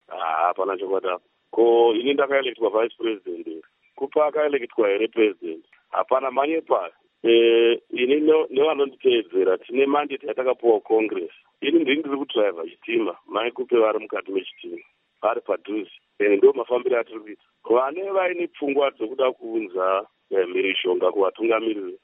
hapana chokwata. Ko ini ndakaelektwa vice president, kupa akaelektwa here president, hapana manyepa. Ini nevanonditeedzera tine mandate yatakapuwa congress. Ini ndiri kudhraivha chitima, maikupe vari mukati mechitima vari padhuze, ndo mafambiro atiri kuita. Vane vaine pfungwa dzokuda kuunza mhirishonga kuvatungamiriri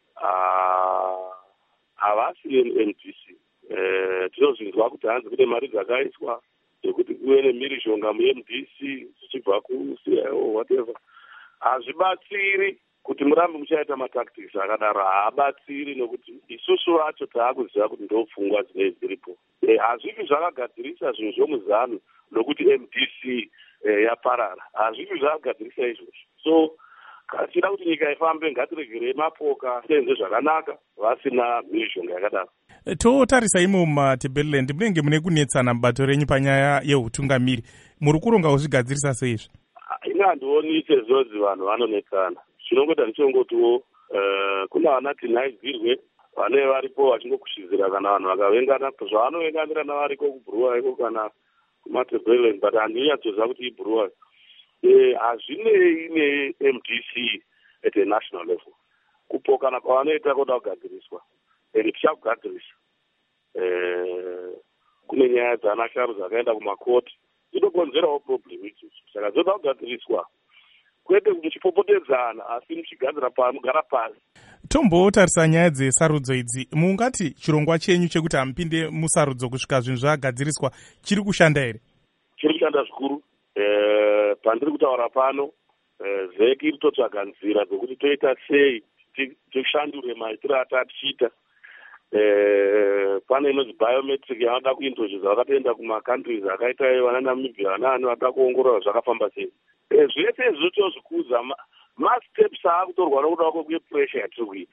havasi NDC. Tinozvinzwa kuti hanzi kune mari dzakaiswa dzekuti kuve nemhirishonga muMDC zichibva kuCIO whatever. Hazvibatsiri kuti murambe muchaita matactics akadaro, haabatsiri nokuti isusu vacho taakuziva kuti ndo pfungwa dzinei dziripo. Hazvivi zvakagadzirisa zvinhu zvomuzano nokuti MDC yaparara, hazvivi zvakagadzirisa izvozvo. So kachida kuti nyika ifambe, ngatiregerei mapoka senze zvakanaka vasina mhirishonga yakadaro. Totarisa imo mumaTebeleland munenge mune kunetsana mubato renyu panyaya yeutungamiri, muri kuronga kuzvigadzirisa seizvo? Ini handioni sezodzi vanhu vanonetsana. Chinongota ndichongotiwo kuna vanati nhaigirwe vane varipo vachingokushizira kana vanhu vakavengana zvavanovenganirana variko kubhuruwa iko kana kumaTebeleland, but handinyatsozva kuti ibhuruwa. Hazvinei neMDC at a national level. Kupokana kwavanoita kuda kugadziriswa, tichakugadzirisa. Kune nyaya dzana sharu dzakaenda kumakoti dzinokonzerawo problem idzodzo, saka dzoda kugadziriswa, kwete muchipopotedzana asi muchigadzira mugara pasi. Tombotarisa nyaya dzesarudzo idzi, mungati chirongwa chenyu chekuti hamupinde musarudzo kusvika zvinhu zvagadziriswa chiri kushanda here? Chiri kushanda zvikuru. Pandiri kutaura pano, vheki ritotsvaga nzira dzokuti toita sei tishandure maitiro atatichiita. Pane inonzi biometric yavanoda kuintroduce vakatoenda kumakantries akaita vana Namibia vanani vada kuongorora zvakafamba sei. Zvese izvi tozvikuza masteps aakutorwa nokuda kwepressure yatiri kuita.